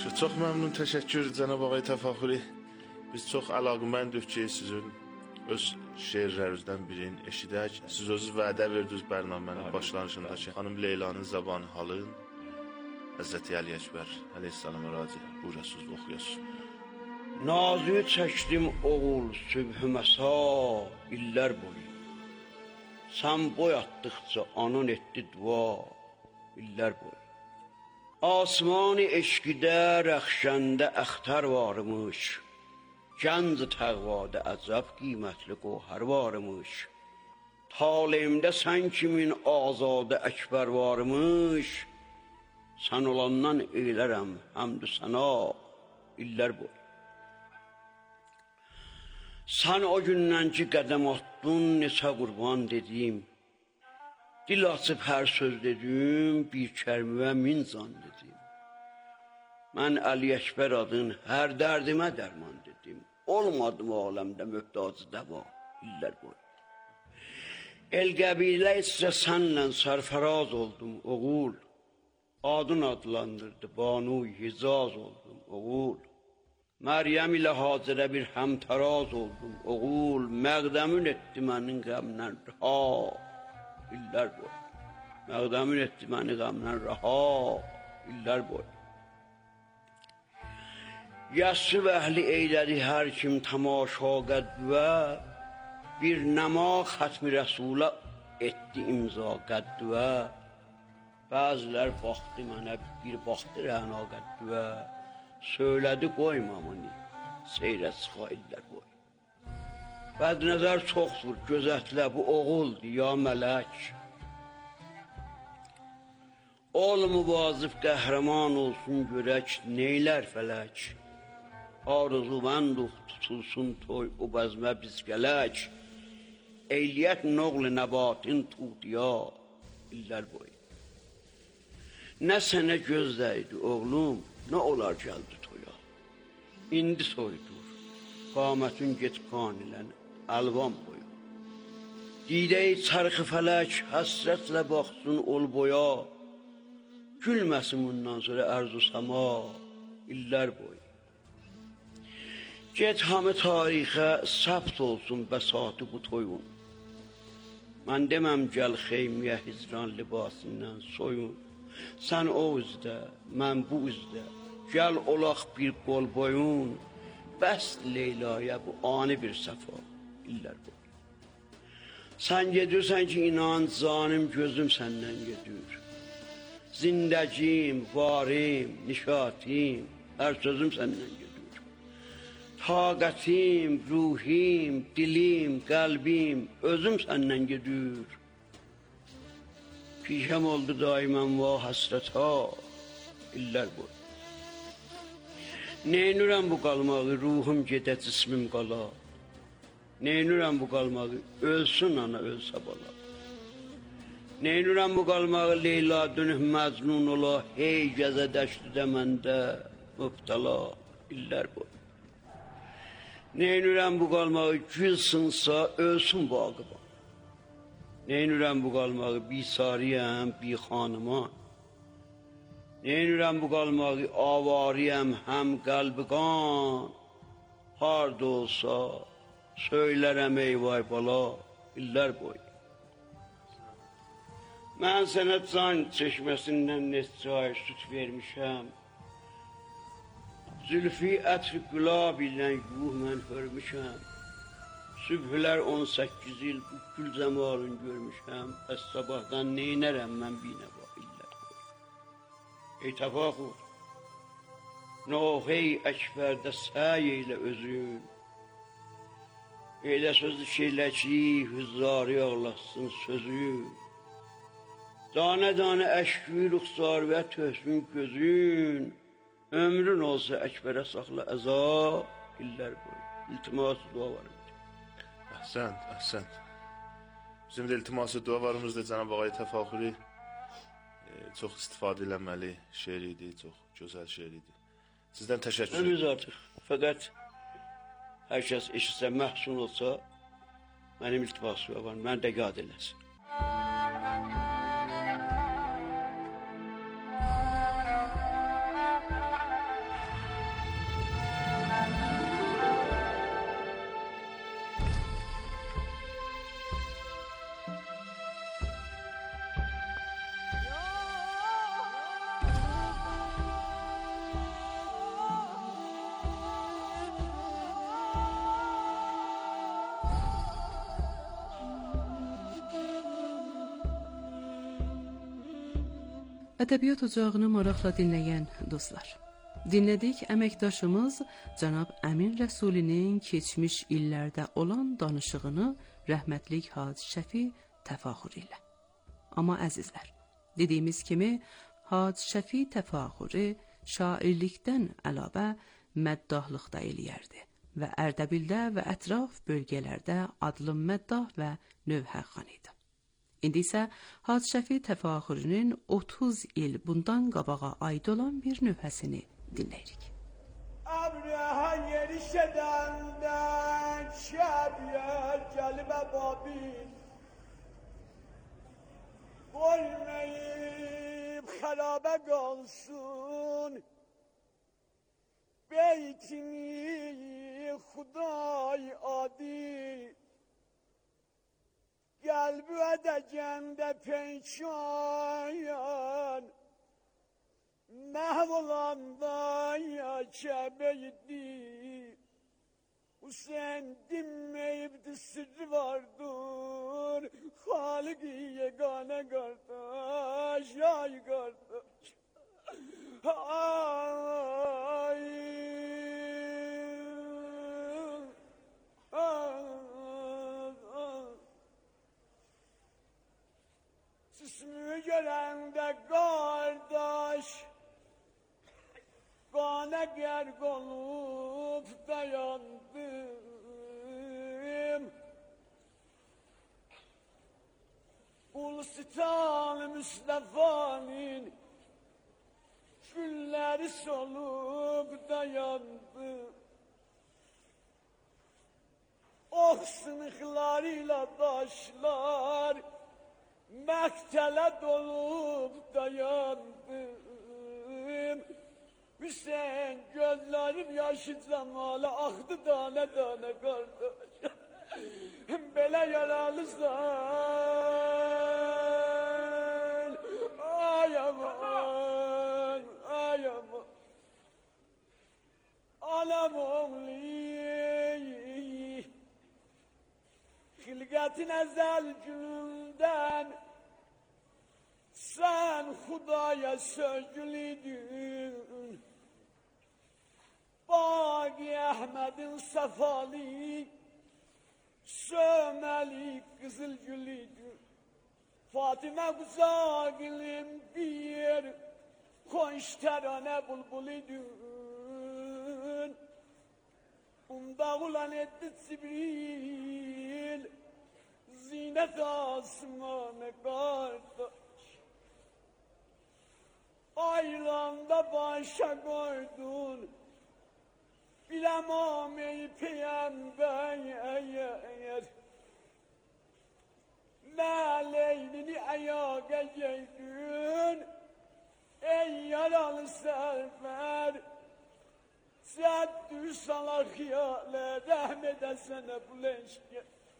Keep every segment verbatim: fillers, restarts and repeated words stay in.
Yaxşı, çox məmnun, təşəkkür cənab ağay Təfaxuri. Biz çox əlaqəməndik ki, sizin öz şeirlərinizdən birini eşidək. Siz özünüz vədə verdiniz bərnamənin başlanışında ki, xanım Leylanın zabanı halın Həzrəti Əli Əkbər əleyhissalama raci buyurasınız, oxuyasınız. Nazı çəkdim oğul sübhü məsa illər boyu. Sən boy atdıqca anan etdi dua illər boyu. Asmanı eşqidə rəxşəndə əxtər varmış. Gənc təqvada əcəb qiymətli qohər varmış. Talimdə sən kimin azadə əkbər varmış. Sən olandan eylərəm həmdü sənə illər boyu. Sən o gündən ki qədəm attın, neçə qurban dedim. Dil açıb hər söz dedim, bir kəlmə min can dedim. Mən Əli Əkbər adın hər dərdimə dərman dedim. Olmadım aləmdə möhtacı dəva illər boyu. El qəbilə isə sənlə sərfəraz oldum oğul. Adın adlandırdı, banu hicaz oldum oğul. Məryəm ilə Hacirə bir həmtəraz oldum oğul. Məqdəmin etdi mənin qəmdən rəha illər boyu. Məqdəmin etdi məni qəmdən rəha illər boyu. Yəssib əhli eylədi hər kim tamaşa qəddüvə. Bir nəma xətmi rəsula etdi imza qəddüvə. Bəzilər baxdı mənə bir baxdı rəna qəddüvə. Söylədi qoymamını seyrə çıxa illər boyu. Bədnəzər çoxdur gözətlə bu oğuldur ya mələk. Ol müvazif qəhrəman olsun görək neylər fələk. Arzumənd tutulsun toy o bəzmə biz gələk. Eyliyyət noğlu nəbatin tuğdiya illər boyu. Nə sənə gözdəydi oğlum, nə olar gəldi toya. İndi soydur, qamətin get qanilən əlvan boyu. Didə-i çarxı fələk həsrətlə baxsın ol boya. Gülməsin bundan sonra ərz-u səma illər boyu. Get hamı tarixə səbt olsun bəsatı bu toyun. Mən deməm gəl xeymiyə hicran libasından soyun. Sən o üzdə, mən bu üzdə, gəl olaq bir qol boyun. Bəs Leylaya bu ani bir səfa illər boyu. Sən gedirsən ki inan zanim gözüm səndən gedir. Zindəcim, varim, nişatim, hər sözüm səndən gedir. Taqətim, ruhim, dilim, qəlbim, özüm səndən gedir. Pişəm oldu daimən va həsrətə illər boyu. Neynürəm bu qalmağı, ruhum gedə, cismim qala. Neynürəm bu qalmağı, ölsün ana, ölsə bala. Neynürəm bu qalmağı, Leyla dönüb məcnun ola. Hey gəzə dəştüdə məndə mübtəla illər boyu. Neynürəm bu qalmağı, gül sınsa, ölsün bağıba. Neynürəm bu qalmağı, bisariyəm, bi xanıman. Neynürəm bu qalmağı, avariyəm, həm qəlbi qan. Harda olsa, söylərəm ey vay bala, illər boyu. Mən sənə can çeşməsindən neçə ay süt vermişəm. Zülfi ətri qülab ilə yuh mən hörmüşəm. Sübhülər on səkkiz il bu gül zəmalın görmüşəm. Bəs sabahdan neynərəm mən binəva illər boyu. Ey Təfaxur, Nohey Əkbərdə səy eylə özün. Eylə sözü şeylə ki, hüzzarı ağlasın sözün. Danə-danə əşkü rüxsar və töhsün gözün. Ömrün olsa Əkbərə saxla əza illər boyu. İltiması dua varım. Əhsənd, əhsənd. Bizim də iltiması dualarımızda Cənab ağay Təfaxuri e, çox istifadə eləməli şeir idi, çox gözəl şeir idi. Sizdən təşəkkür ederim. Ömrüz artıq. Fəqət hər kəs eşitsə, məhsun olsa, mənim iltiması var, mən də yad eləsin. Ədəbiyyat ocağını maraqla dinləyən dostlar, dinlədik əməkdaşımız cənab Əmin Rəsulinin keçmiş illərdə olan danışığını rəhmətlik Hacı Şəfi Təfəxuri ilə. Amma əzizlər, dediyimiz kimi Hacı Şəfi Təfəxuri şairlikdən əlavə məddahlıqda da eləyərdi və Ərdəbildə və ətraf bölgələrdə adlı məddah və növhəxan idi. İndi isə Hacı Şəfi Təfəxurinin otuz il bundan qabağa aid olan bir növhəsini dinləyirik. Əbrəhə yerişədəndən şəbiyər gəlibə babil Qoymayıb xərabə qalsın Beytini Xuday adil Gəlbü ədəcəndə peşayan Məhv olanda ya Kəbeydi Hüseyin dinmeyibdi sırrı vardır Halik-i yegane kardeş Ay kardeş Ay Sismi görende kardeş Gane gerg olup dayandım Ulusitan Mustafa'nın Külleri solup dayandı Oh sınıklarıyla taşlar Mektele dolup dayandım Hüseyin gözlerim yaşı zamalı aktı tane tane kardeş Bele yaralısın Ay aman ay aman Anam oğlu Hilgatin ezel gününden Sen Hudaya sözcülüydün Bagi Ahmet'in sefali Sömeli Kızılgülüydün Fatime Güzagilim bir Konşterane bulbuluydun Unda ulan etti Sibril Zinet asmanı kardeş Aylanda başa koydun Bilemam ey peygamber Ne leylini ayağa giydin Ey yaralı server Sen düşsalar hiyale rahmet etsene bu leşke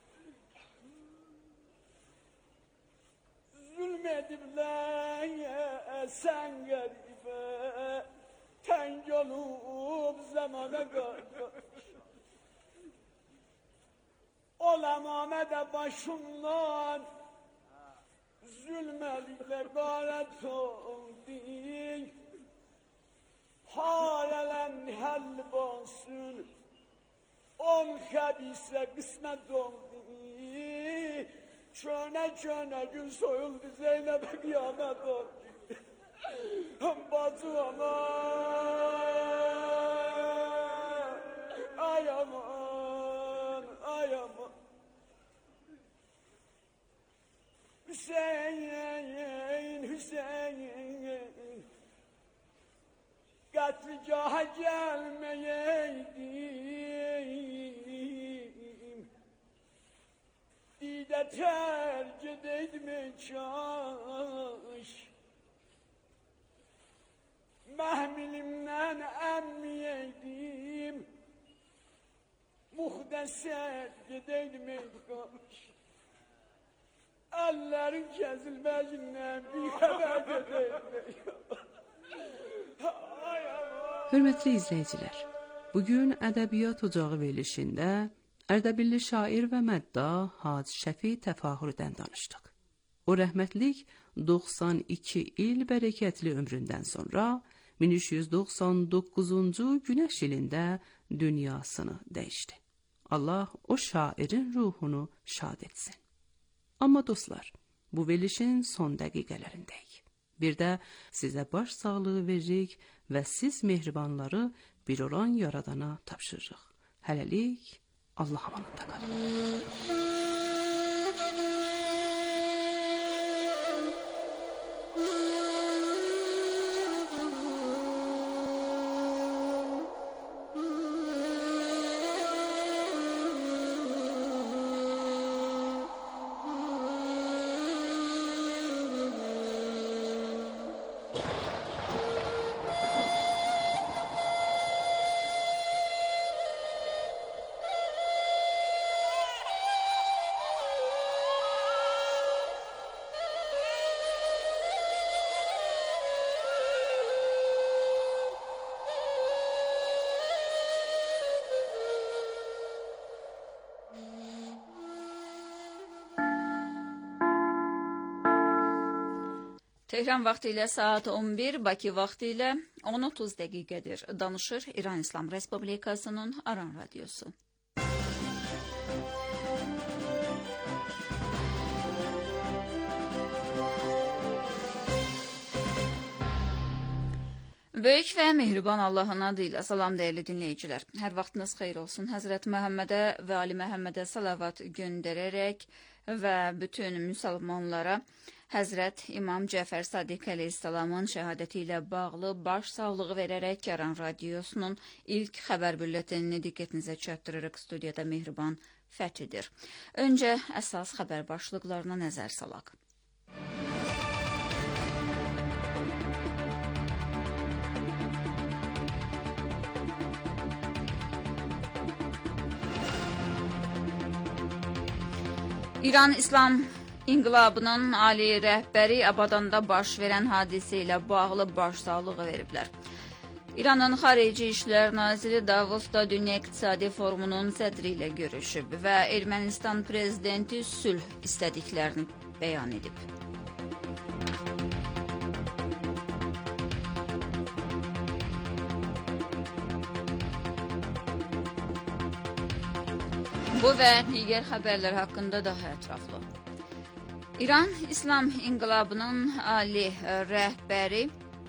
Zulmedimler sen garibe Teng olup zamana kardeş Olam Ahmet'e başımdan Zulmedimle garet oldun Harelen hel basın On habise kısmet oldu Çöne çöne gün soyuldu Zeynep'e kıyamet oldu Bacı aman Ay aman Ay aman Hüseyin Hüseyin Katligaha gelmeyeydim Dide terk edeydim çaş Mehmilimden emmiyeydim Muhdeser gideydim kaş Ellerin kesilmeyinden bir haber gideydim Hörmətli izləyicilər, bugün Ədəbiyyat Ocağı verilişində Ərdəbilli şair və məddah Hacı Şəfi Təfəxuridən danışdıq. O rəhmətlik doxsan iki il bərəkətli ömründən sonra min üç yüz doxsan doqquzuncu günəş ilində dünyasını dəyişdi. Allah o şairin ruhunu şad etsin. Amma dostlar, bu verilişin son dəqiqələrindəyik. Bir də sizə baş sağlığı veririk və siz mehribanları bir olan yaradana tapşırırıq. Hələlik Allah amanında qalın. Tehran vaxtı ilə saat on bir, Bakı vaxtı ilə on otuz dəqiqədir. Danışır İran İslam Respublikasının Aran Radyosu. Böyük və mehriban Allahın adıyla salam dəyərli dinləyicilər. Hər vaxtınız xeyir olsun. Həzrət Məhəmmədə və Ali Məhəmmədə salavat göndərərək və bütün müsəlmanlara Həzrət İmam Cəfər Sadiq əleyhissalamın şəhadəti ilə bağlı baş sağlığı verərək Aran Radyosunun ilk xəbər bülletenini diqqətinizə çatdırırıq. Studiyada Mehriban Fəthidir. Öncə əsas xəbər başlıqlarına nəzər salaq. İran İslam İnqilabının ali rəhbəri Abadanda baş verən hadisə ilə bağlı başsağlığı veriblər. İranın Xarici İşlər Naziri Davosda Dünya İqtisadi Forumunun sədri ilə görüşüb və Ermənistan prezidenti sülh istədiklərini bəyan edib. Bu və digər xəbərlər haqqında daha ətraflı. İran İslam İnqilabının ali rəhbəri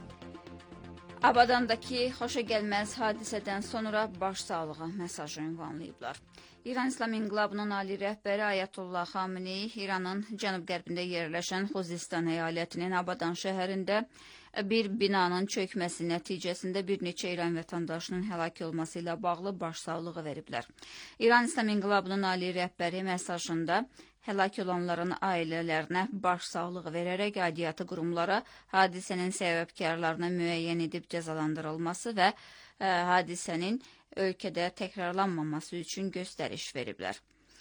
Abadandakı xoşagəlməz hadisədən sonra başsağlığı mesajı ünvanlayıblar. İran İslam İnqilabının ali rəhbəri Ayətullah Xamenei İranın cənub-qərbində yerləşən Xuzistan əyalətinin Abadan şəhərində bir binanın çökməsi nəticəsində bir neçə İran vətəndaşının həlak olması ilə bağlı başsağlığı veriblər. İran İslam İnqilabının ali rəhbəri mesajında həlak olanların ailələrinə başsağlığı verərək aidiyyatı qurumlara hadisənin səbəbkarlarını müəyyən edib cəzalandırılması və ə, hadisənin ölkədə təkrarlanmaması üçün göstəriş veriblər.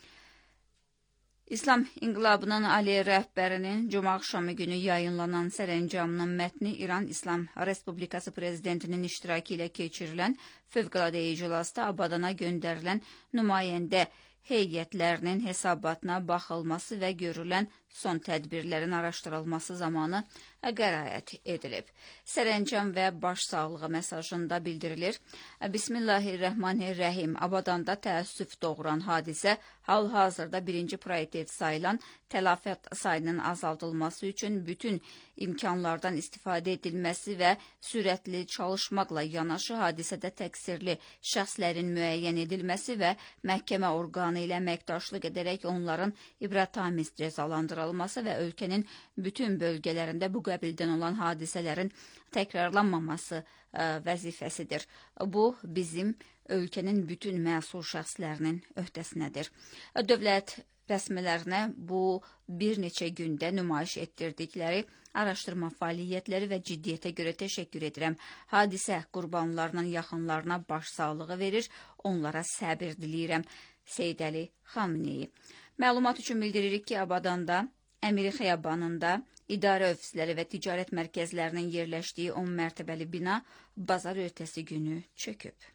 İslam İnqilabının ali rəhbərinin cuma axşamı günü yayınlanan sərəncamının mətni İran İslam Respublikası prezidentinin iştirakı ilə keçirilən fövqəladə iclasda Abadana göndərilən nümayəndə heyətlərinin hesabatına baxılması və görülən son tədbirlərin araşdırılması zamanı qəraət edilib. Sərəncam və başsağlığı mesajında bildirilir. Bismillahirrahmanirrahim. Abadanda təəssüf doğuran hadisə hal-hazırda birinci prioritet sayılan tələfat sayının azaldılması üçün bütün imkanlardan istifadə edilməsi və sürətli çalışmaqla yanaşı hadisədə təqsirli şəxslərin müəyyən edilməsi və məhkəmə orqanı ilə əməkdaşlıq edərək onların ibrətamiz cəzalandırılması və ölkənin bütün bölgələrində bu qəbildən olan hadisələrin təkrarlanmaması ə, vəzifəsidir. Bu, bizim ölkənin bütün məsul şəxslərinin öhdəsinədir. Dövlət rəsmilərinə bu bir neçə gündə nümayiş etdirdikləri araşdırma fəaliyyətləri və ciddiyyətə görə təşəkkür edirəm. Hadisə qurbanlarının yaxınlarına başsağlığı verir, onlara səbir diləyirəm. Seyid Əli Xamenei. Məlumat üçün bildiririk ki, Abadanda, Əmiri Xiyabanında idarə ofisləri və ticarət mərkəzlərinin yerləşdiyi on mərtəbəli bina bazar ertəsi günü çöküb.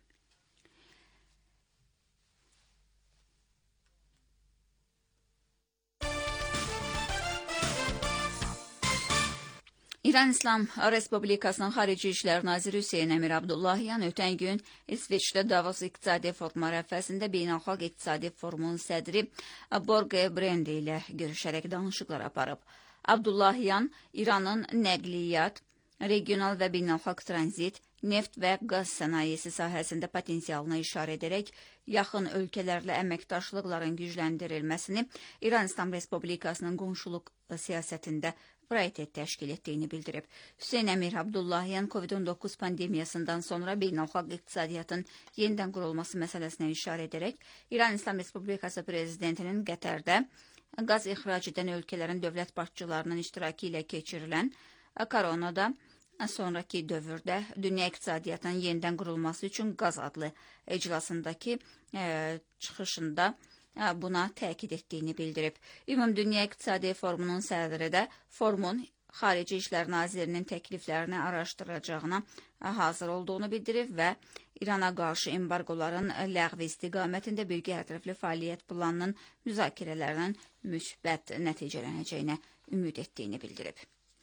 İran İslam Respublikasının Xarici İşlər Naziri Hüseyn Əmir Abdullahyan ötən gün İsveçdə Davos İqtisadi Forum ərəfəsində Beynəlxalq İqtisadi Forumun sədri Borge Brendi ilə görüşərək danışıqlar aparıb. Abdullahyan İranın nəqliyyat, regional və beynəlxalq tranzit, neft və qaz sənayesi sahəsində potensialına işarə edərək yaxın ölkələrlə əməkdaşlıqların gücləndirilməsini İran İslam Respublikasının qonşuluq siyasətində prioritet təşkil etdiyini bildirib. Hüseyn Əmir Abdullahyan COVID on doqquz pandemiyasından sonra beynəlxalq iqtisadiyyatın yenidən qurulması məsələsinə işarə edərək İran İslam Respublikası prezidentinin Qətərdə qaz ixrac edən ölkələrin dövlət başçılarının iştirakı ilə keçirilən koronada sonraki dövrdə dünya iqtisadiyyatının yenidən qurulması üçün qaz adlı iclasındakı e, çıxışında buna təkid etdiyini bildirib. Ümumdünya İqtisadi Forumunun sədri də forumun Xarici İşlər Nazirinin təkliflərini araşdıracağına hazır olduğunu bildirib və İrana qarşı embargoların ləğvi istiqamətində birgə ətraflı fəaliyyət planının müzakirələrinin müsbət nəticələnəcəyinə ümid etdiyini bildirib.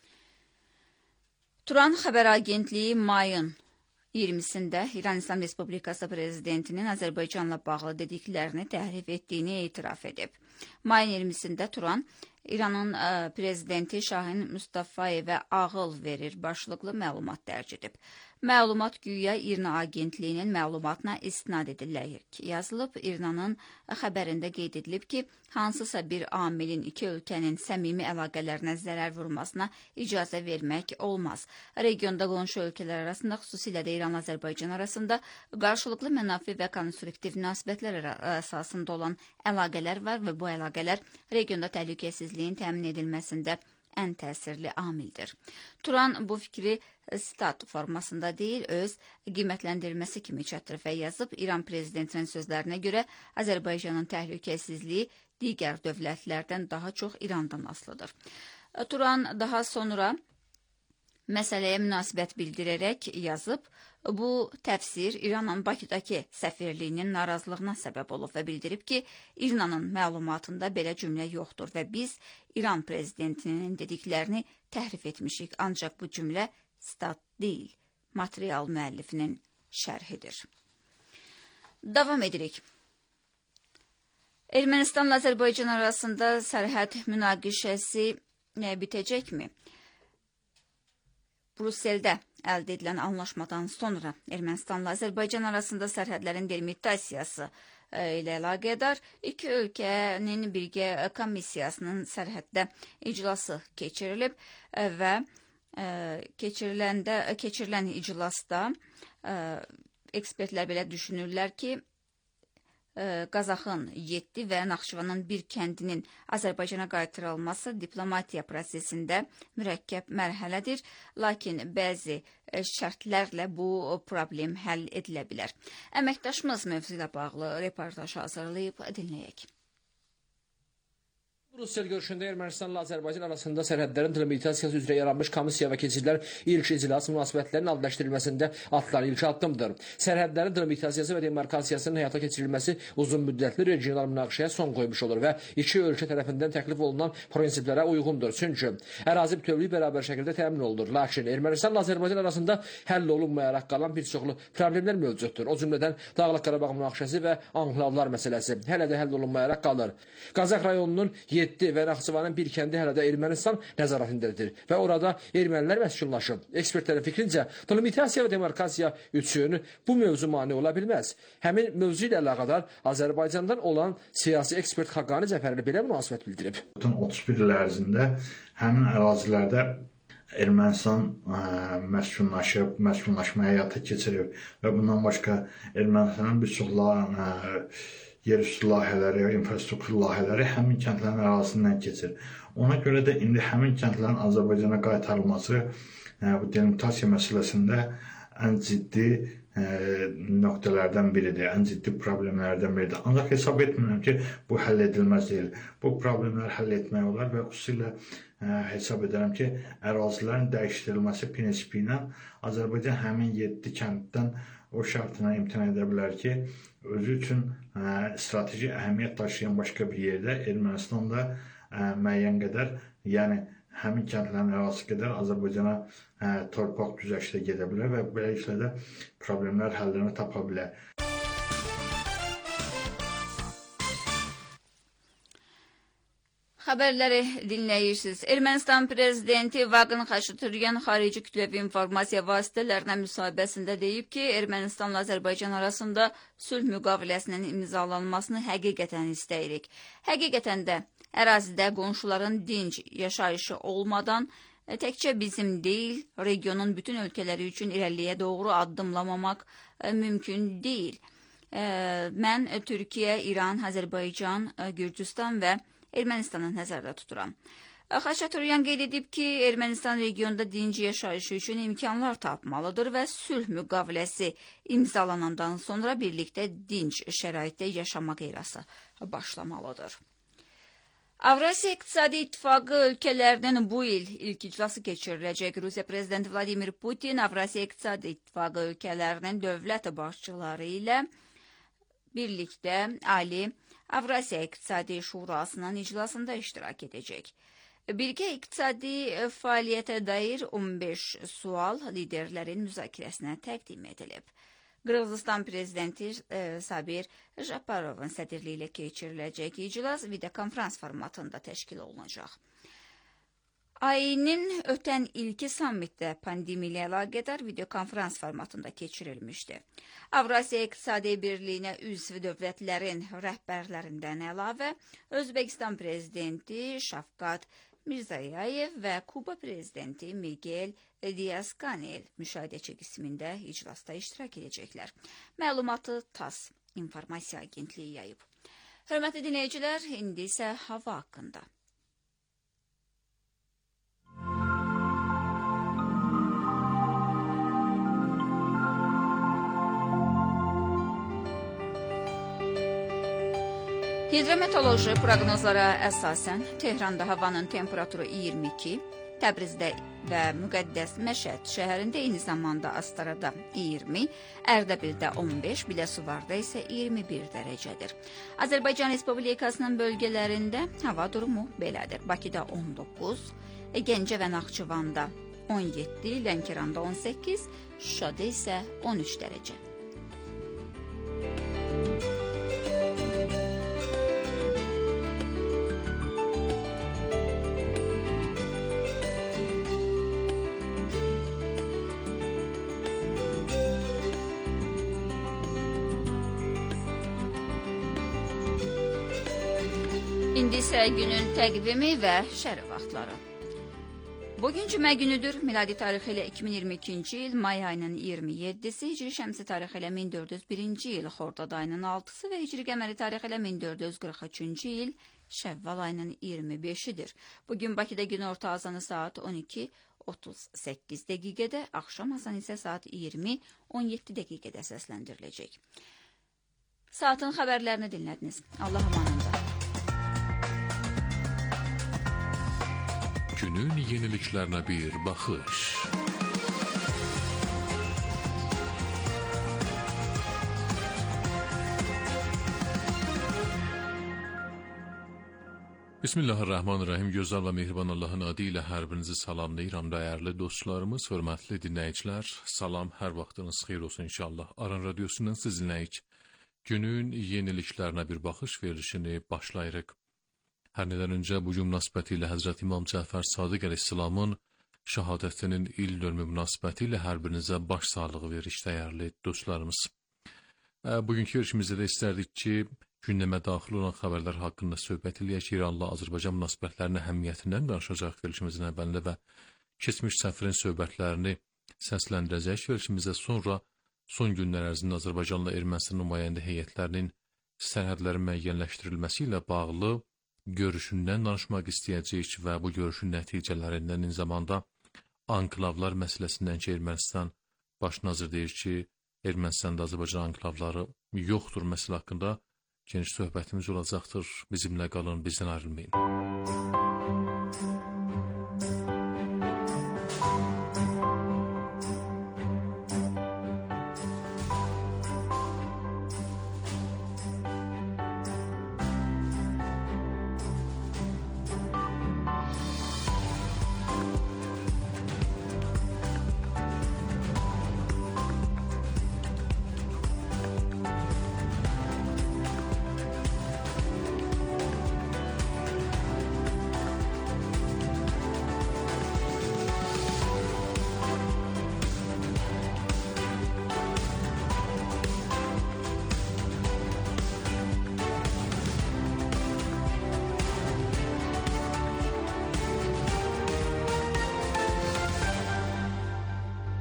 Turan Xəbər Agentliyi mayın iyirmisində İran İslam Respublikası prezidentinin Azərbaycanla bağlı dediklərini təhrif etdiyini etiraf edib. Mayın iyirmisində Turan, İranın ə, prezidenti Şahin Mustafayevə ağıl verir başlıqlı məlumat dərc edib. Məlumat güya İRNA agentliyinin məlumatına istinad edilərək yazılıb. İRNA'nın xəbərində qeyd edilib ki, hansısa bir amilin iki ölkənin səmimi əlaqələrinə zərər vurmasına icazə vermək olmaz. Regionda qonşu ölkələr arasında, xüsusilə də İran-Azərbaycan arasında qarşılıqlı mənafi və konstruktiv münasibətlər əsasında olan əlaqələr var və bu əlaqələr regionda təhlükəsizliyin təmin edilməsində ən təsirli amildir. Turan bu fikri stat formasında deyil, öz qiymətləndirilməsi kimi çatdırıb və yazıb. İran prezidentinin sözlərinə görə Azərbaycanın təhlükəsizliyi digər dövlətlərdən daha çox İrandan asılıdır. Turan daha sonra məsələyə münasibət bildirərək yazıb, bu təfsir İranın Bakıdakı səfirliyinin narazılığına səbəb olub və bildirib ki, İranın məlumatında belə cümlə yoxdur və biz İran prezidentinin dediklərini təhrif etmişik, ancaq bu cümlə stat deyil, material müəllifinin şərhidir. Davam edirik. Ermənistanla Azərbaycan arasında sərhəd münaqişəsi bitəcəkmi? Brüsseldə əldə edilən anlaşmadan sonra Ermənistanla Azərbaycan arasında sərhədlərin delimitasiyası ilə əlaqədar iki ölkənin birgə komissiyasının sərhəddə iclası keçirilib və keçiriləndə, keçirilən iclasda ekspertlər belə düşünürlər ki, Qazaxın yeddi və Naxçıvanın bir kəndinin Azərbaycana qaytarılması diplomatiya prosesində mürəkkəb mərhələdir, lakin bəzi şərtlərlə bu problem həll edilə bilər. Əməkdaşımız mövzu ilə bağlı reportaj hazırlayıb dinləyək. Brüssel görüşündə Ermənistanla Azərbaycan arasında sərhədlərin delimitasiyası üzrə yaranmış komissiya və keçidlər ilk iclas münasibətlərinin aldılaşdırılmasında atılan ilk addımdır. Sərhədlərin delimitasiyası və demarkasiyasının həyata keçirilməsi uzun müddətli regional münaqişəyə son qoymuş olur və iki ölkə tərəfindən təklif olunan prinsiplərə uyğundur. Çünki ərazi bütövlüyü bərabər şəkildə təmin olunur. Lakin Ermənistanla Azərbaycan arasında həll olunmayaraq qalan bir çoxlu problemlər mövcuddur. O cümlədən Dağlıq Qarabağ münaqişəsi və anklavlar məsələsi hələ də həll olunmayaraq qalır. Qazax rayonunun yeddi və Naxçıvanın bir kəndi hələ də Ermənistan nəzarətindədir və orada ermənilər məskunlaşıb. Ekspertlərin fikrincə, delimitasiya və demarkasiya üçün bu mövzu mane ola bilməz. Həmin mövzu ilə əlaqədar Azərbaycandan olan siyasi ekspert Xaqani Cəfərli belə münasibət bildirib. otuz bir il ərzində həmin ərazilərdə Ermənistan ə, məskunlaşıb, məskunlaşmaya həyata keçirib və bundan başqa Ermənistanın bir çoxları yerüstü layihələri, infrastruktur layihələri həmin kəndlərin ərazisindən keçir. Ona görə də indi həmin kəndlərin Azərbaycana qaytarılması ə, bu delimitasiya məsələsində ən ciddi ə, nöqtələrdən biridir, ən ciddi problemlərdən biridir. Ancaq hesab etmirəm ki, bu həll edilməz deyil. Bu problemləri həll etmək olar və xüsusilə ə, hesab edirəm ki, ərazilərin dəyişdirilməsi prinsipi ilə Azərbaycan həmin yeddi kənddən o şərtlə imtina edə bilər ki, özü üçün ə, strateji əhəmiyyət daşıyan başqa bir yerdə Ermənistanda ə, müəyyən qədər, yəni həmin kəndlərin ərazisi qədər Azərbaycana ə, torpaq güzəştə gedə bilər və beləliklə də problemlər həllini tapa bilər. Xəbərləri dinləyirsiniz. Ermənistan prezidenti Vaqin Xaçaturyan xarici kütləvi informasiya vasitələrinə müsahibəsində deyib ki, Ermənistanla Azərbaycan arasında sülh müqaviləsinin imzalanmasını həqiqətən istəyirik. Həqiqətən də ərazidə qonşuların dinc yaşayışı olmadan təkcə bizim deyil, regionun bütün ölkələri üçün irəliyə doğru addımlamamaq mümkün deyil. Mən Türkiyə, İran, Azərbaycan, Gürcüstan və Ermənistanı nəzərdə tuturam. Xaçaturyan qeyd edib ki, Ermənistan regionda dinc yaşayışı üçün imkanlar tapmalıdır və sülh müqaviləsi imzalanandan sonra birlikdə dinc şəraitdə yaşamaq erası başlamalıdır. Avrasiya İqtisadi İttifaqı ölkələrinin bu il ilk iclası keçiriləcək. Rusiya Prezidenti Vladimir Putin Avrasiya İqtisadi İttifaqı ölkələrinin dövlət başçıları ilə birlikdə Ali Avrasiya İqtisadi Şurasının iclasında iştirak edəcək. Birgə iqtisadi fəaliyyətə dair on beş sual liderlərin müzakirəsinə təqdim edilib. Qırğızistan prezidenti e, Sabir Japarovun sədrliyi ilə keçiriləcək iclas videokonferans formatında təşkil olunacaq. Ayının ötən ilki sammitdə pandemiya ilə əlaqədar videokonferans formatında keçirilmişdi. Avrasiya İqtisadi Birliyinə üzv dövlətlərin rəhbərlərindən əlavə Özbəkistan prezidenti Şavkat Mirziyoyev və Kuba prezidenti Miguel Diaz-Canel müşahidəçi qismində iclasda iştirak edəcəklər. Məlumatı TASS informasiya agentliyi yayıb. Hörmətli dinləyicilər, indi isə hava haqqında. Hidrometeoroloji proqnozlara əsasən Tehranda havanın temperaturu iyirmi iki, Təbrizdə və Müqəddəs Məşəd şəhərində, eyni zamanda Astarada iyirmi, Ərdəbildə on beş, Biləsuvarda isə iyirmi bir dərəcədir. Azərbaycan Respublikasının bölgələrində hava durumu belədir. Bakıda on doqquz, Gəncə və Naxçıvanda on yeddi, Lənkəranda on səkkiz, Şuşada isə on üç dərəcə. İndi isə günün təqvimi və şəri vaxtları. Bugün cümə günüdür. Miladi tarixi ilə iki min iyirmi ikinci il may ayının iyirmi yeddisi, Hicri şəmsi tarixi ilə min dörd yüz birinci il Xordad ayının altısı və Hicri qəməri tarixi ilə min dörd yüz qırx üçüncü il Şəvval ayının iyirmi beşidir. Bugün Bakıda gün orta azanı saat on iki otuz səkkiz dəqiqədə, axşam azanı isə saat iyirmi on yeddi dəqiqədə səsləndiriləcək. Saatın xəbərlərini dinlədiniz. Allah amanında. Günün yeniliklerine bir bakış. Bismillahirrahmanirrahim. Gözəl və mehriban Allahın adı ilə hər birinizi salamlayıram, dəyərli dostlarımız, hörmətli dinləyicilər. Salam, hər vaxtınız xeyir olsun inşallah. Aran radyosundan sizinləyik. Günün yeniliklerine bir bakış verilişini başlayırıq. Hər nədən öncə bu gün münasibətilə Həzrət İmam Cəfər Sadiq əleyhissalamın şəhadətinin il dönümü münasibətilə hər birinizə baş sağlığı veririk, dəyərli dostlarımız. Bugünkü verilişimizdə də istərdik ki, gündəmə daxil olan xəbərlər haqqında söhbət eləyək. İranla Azərbaycan münasibətlərinin əhəmiyyətindən danışacaq verilişimizin əvvəlində və keçmiş səfirin söhbətlərini səsləndirəcək. Verilişimizdə sonra son günlər ərzində Azərbaycanla Ermənistan nümayəndə heyətlərinin sərhədlərin müəyyənləşdirilməsi ilə bağlı görüşündən danışmaq istəyəcəyik və bu görüşün nəticələrindən eyni zamanda anklavlar məsələsindən ki, Ermənistan baş nazir deyir ki, Ermənistanda Azərbaycan anklavları yoxdur məsələ haqqında geniş söhbətimiz olacaqdır. Bizimlə qalın, bizdən ayrılmayın.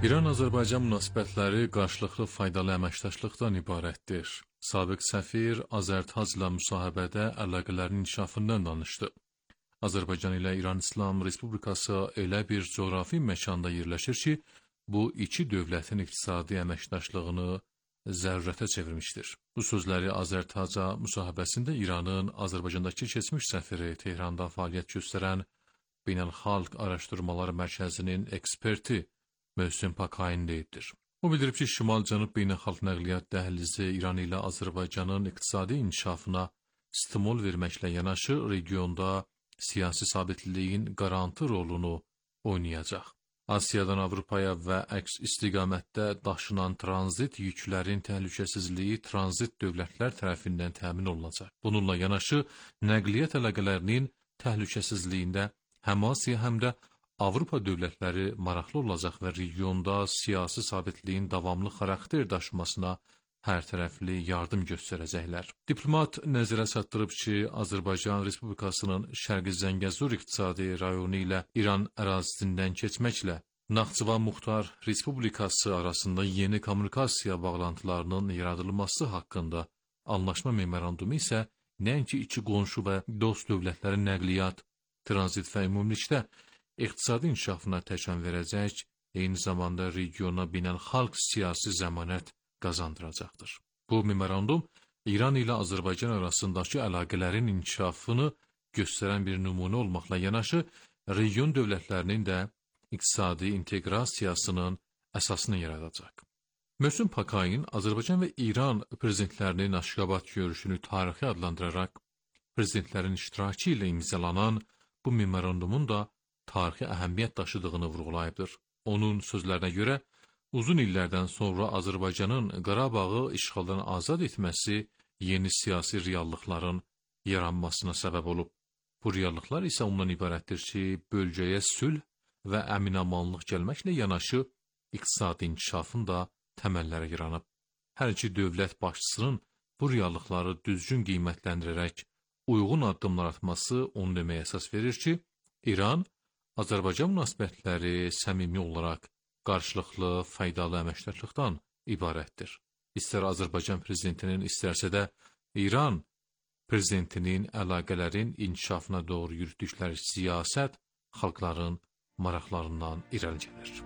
İran-Azərbaycan münasibətləri qarşılıqlı faydalı əməkdaşlıqdan ibarətdir. Sabiq səfir Azərtacla müsahibədə əlaqələrin inkişafından danışdı. Azərbaycan ilə İran İslam Respublikası elə bir coğrafi məkanda yerləşir ki, bu iki dövlətin iqtisadi əməkdaşlığını zərurətə çevirmişdir. Bu sözləri Azərtaca müsahibəsində İranın Azərbaycandakı keçmiş səfiri Tehranda fəaliyyət göstərən Beynəlxalq Araşdırmalar Mərkəzinin eksperti Möhsen Pakayin deyibdir. O bildirib ki, Şimal-Cənub beynəlxalq nəqliyyat dəhlizi İran ilə Azərbaycanın iqtisadi inkişafına stimul verməklə yanaşı regionda siyasi sabitliyin qarantı rolunu oynayacaq. Asiyadan Avropaya və əks istiqamətdə daşınan tranzit yüklərin təhlükəsizliyi tranzit dövlətlər tərəfindən təmin olunacaq. Bununla yanaşı, nəqliyyat əlaqələrinin təhlükəsizliyində həm Asiya, həm də Avropa dövlətləri maraqlı olacaq və regionda siyasi sabitliyin davamlı xarakter daşımasına hər tərəfli yardım göstərəcəklər. Diplomat nəzərə çatdırıb ki, Azərbaycan Respublikasının Şərqi Zəngəzur iqtisadi rayonu ilə İran ərazisindən keçməklə Naxçıvan Muxtar Respublikası arasında yeni kommunikasiya bağlantılarının yaradılması haqqında anlaşma memorandumu isə nəinki iki qonşu və dost dövlətlərin nəqliyyat, tranzit və ümumilikdə iqtisadi inkişafına təkan verəcək, eyni zamanda regiona beynəlxalq siyasi zəmanət qazandıracaqdır. Bu memorandum İran ilə Azərbaycan arasındakı əlaqələrin inkişafını göstərən bir nümunə olmaqla yanaşı, region dövlətlərinin də iqtisadi inteqrasiyasının əsasını yaradacaq. Möhsen Pakayin Azərbaycan və İran prezidentlərinin Aşqabad görüşünü tarixi adlandıraraq, prezidentlərin iştirakı ilə imzalanan bu memorandumun da tarixi əhəmiyyət daşıdığını vurğulayıbdır. Onun sözlərinə görə, uzun illərdən sonra Azərbaycanın Qarabağı işğaldan azad etməsi yeni siyasi reallıqların yaranmasına səbəb olub. Bu reallıqlar isə ondan ibarətdir ki, bölgəyə sülh və əmin-amanlıq gəlməklə yanaşı, iqtisadi inkişafın da təməlləri yaranıb. Hər iki dövlət başçısının bu reallıqları düzgün qiymətləndirərək uyğun addımlar atması onu deməyə əsas verir ki, İran Azərbaycan münasibətləri səmimi olaraq qarşılıqlı faydalı əməkdaşlıqdan ibarətdir. İstər Azərbaycan prezidentinin, istərsə də İran prezidentinin əlaqələrin inkişafına doğru yürütdükləri siyasət xalqların maraqlarından irəli gəlir.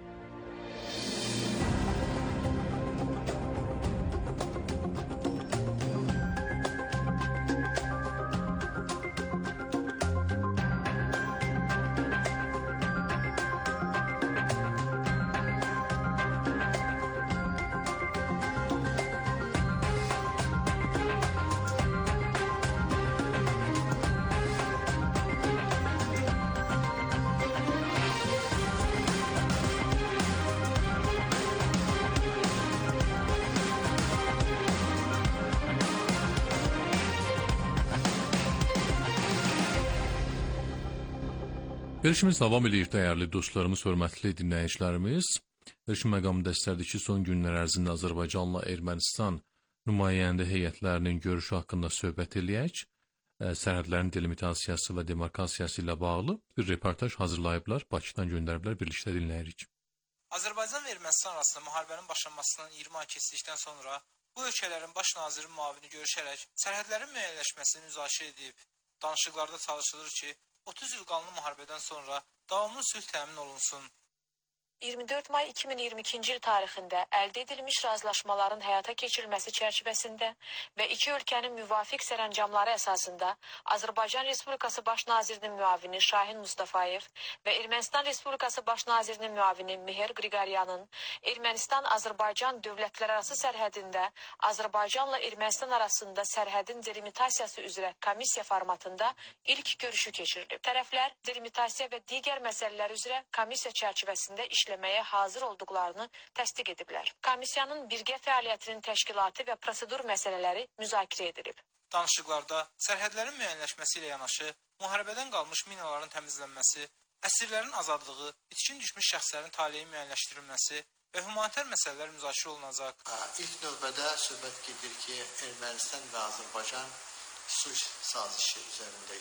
Verilişimiz davam edir, dəyərli dostlarımız, hörmətli dinləyicilərimiz. Verilişin məqamında istərdik ki, son günlər ərzində Azərbaycanla Ermənistan nümayəndə heyətlərinin görüşü haqqında söhbət eləyək. Sərhədlərin delimitasiyası və demarkasiyası ilə bağlı bir reportaj hazırlayıblar, Bakıdan göndəriblər, birlikdə dinləyirik. Azərbaycan və Ermənistan arasında müharibənin başlanmasından iyirmi ay keçdikdən sonra bu ölkələrin baş naziri müavini görüşərək sərhədlərin müəyyənləşməsini müzakirə edib. Danışıqlarda çalışılır ki, otuz il qanlı müharibədən sonra davamlı sülh təmin olunsun. iyirmi dörd may iki min iyirmi ikinci il tarixində əldə edilmiş razılaşmaların həyata keçirilməsi çərçivəsində və iki ölkənin müvafiq sərəncamları əsasında Azərbaycan Respublikası Baş Nazirinin müavini Şahin Mustafayev və Ermənistan Respublikası Baş Nazirinin müavini Meher Qriqoryanın Ermənistan-Azərbaycan dövlətlərarası sərhədində Azərbaycanla Ermənistan arasında sərhədin delimitasiyası üzrə komissiya formatında ilk görüşü keçirilib. Tərəflər delimitasiya və digər məsələlər üzrə komissiya çərçivəsində işləməyə işləməyə hazır olduqlarını təsdiq ediblər. Komissiyanın birgə fəaliyyətinin təşkilatı və prosedur məsələləri müzakirə edilib. Danışıqlarda sərhədlərin müəyyənləşməsi ilə yanaşı, müharibədən qalmış minaların təmizlənməsi, əsirlərin azadlığı, itkin düşmüş şəxslərin taleyi müəyyənləşdirilməsi və humanitar məsələlər müzakirə olunacaq. İlk növbədə söhbət gedir ki, Ermənistan və Azərbaycan sülh sazişi üzərində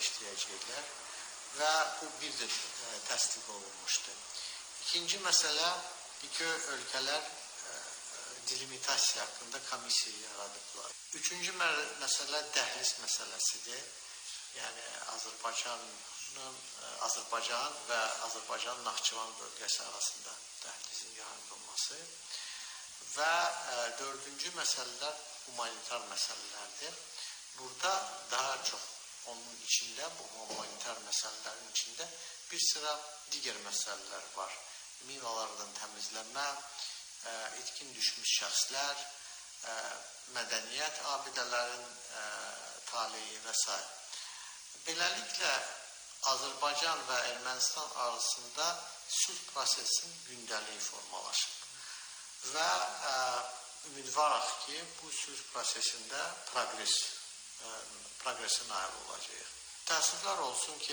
işləyəcəklər və bu bir də təsdiq olunmuşdur. İkinci məsələ, İki ölkələr delimitasiya haqqında komissiya yaradıblar. Üçüncü məsələ dəhliz məsələsidir. Yəni Azərbaycanın Azərbaycan və Azərbaycan Naxçıvan bölgəsi arasında dəhlizin yaradılması və dördüncü məsələlər humanitar məsələlərdir. Burada daha çox onun içində, bu humanitar məsələlərin içində bir sıra digər məsələlər var. Minalardan təmizlənmə, itkin düşmüş şəxslər, mədəniyyət abidələrin taleyi və s. Beləliklə, Azərbaycan və Ermənistan arasında sülh prosesinin gündəliyi formalaşıb. Və ümidvarıq ki, bu sülh prosesində progres, progresə nail olacaq. Təəssüflər olsun ki,